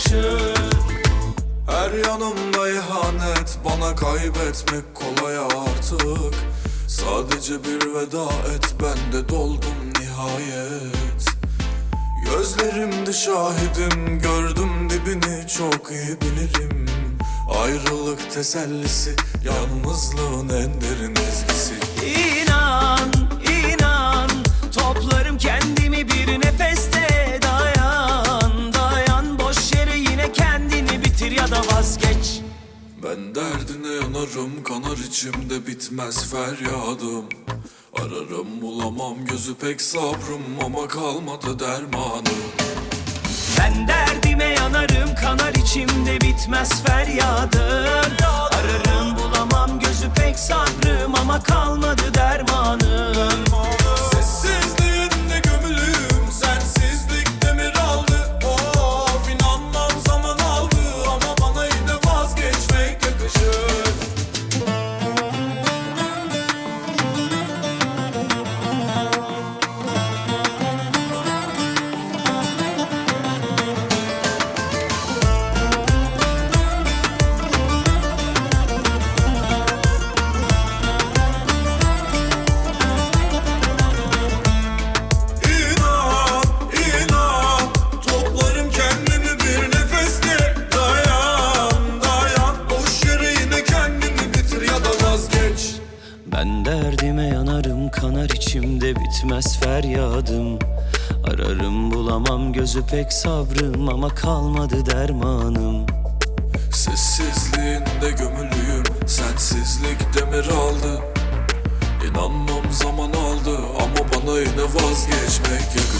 yakışır. Her yanımda ihanet, bana kaybetmek kolay artık. Sadece bir veda et, ben de doldum nihayet. Gözlerimde şahidim, gördüm dibini, çok iyi bilirim. Ayrılık tesellisi, yalnızlığın en derin ezgisi. İnan, inan, toplarım kendimi bir nefeste. Dayan, dayan, boş yere yine kendini bitir ya da vazgeç. Ben derdine yanarım, kanar içimde bitmez feryadım. Ararım bulamam, gözü pek sabrım ama kalmadı dermanım. Ben derdime yanarım, kanar içimde bitmez feryadım. Ararım bulamam, gözü pek sabrım ama kalmadı dermanım. Sessizliğinde gömülüyüm, sensizlik demir aldı. Of, inanmam zaman aldı ama bana yine vazgeçmek yakışır. Ben derdime yanarım, kanar içimde bitmez feryadım. Ararım bulamam, gözü pek sabrım ama kalmadı dermanım. Sessizliğinde gömülüyüm, sensizlik demir aldı. İnanmam zaman aldı ama bana yine vazgeçmek yakışır.